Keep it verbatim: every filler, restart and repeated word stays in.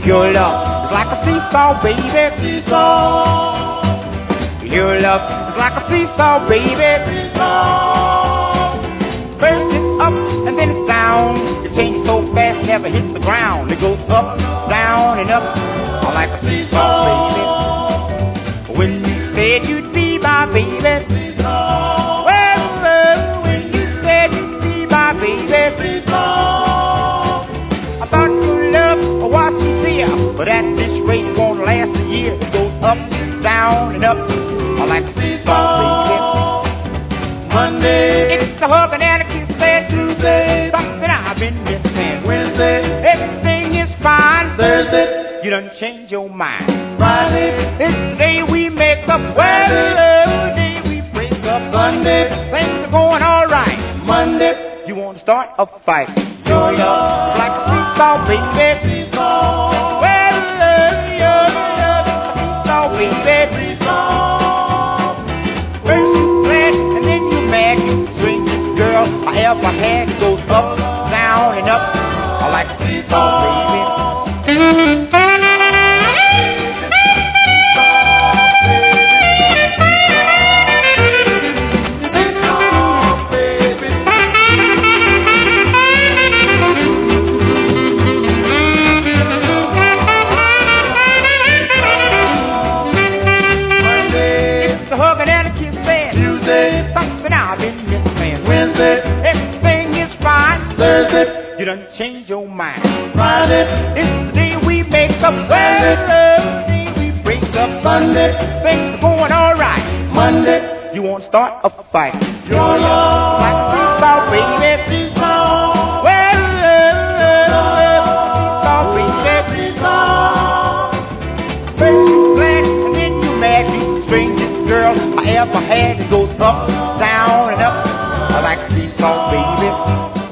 Your love is like a seesaw, baby. Seesaw. Your love is like a seesaw, baby. Seesaw. First it's up and then it's down. It changes so fast, never hits the ground. It goes up, down, and up, all like a seesaw, baby. When you said you'd be my baby, seesaw. Well, well, when you said you'd be my baby, seesaw. I thought your love was sincere, but at this rate it won't last a year. It goes up, down, and up, all like a seesaw, baby. Monday, it's a hug and a kiss. Tuesday, something I've been missing. Wednesday, everything is fine. Thursday, you done change your mind. Friday, it's the day we make up. Well, the day we break up. Sunday, things are going all right. Monday, you want to start a fight. Your love is like a seesaw, baby. Seesaw. Well, your love is a seesaw, baby. Seesaw. First you glad and then you mad. You swing this girl I ever had. It goes up, down, and up. I like a seesaw, baby. Thursday, you done change your mind. Friday, it's the day we make up. Well, the day we break up. Sunday, things are going all right. Monday, you want to start a fight. Your love like a seesaw, baby. Seesaw. Well, seesaw, baby. Seesaw. First you glad and then you mad. You the strangest girl I ever had. It goes up, down, and up. I like a seesaw, baby.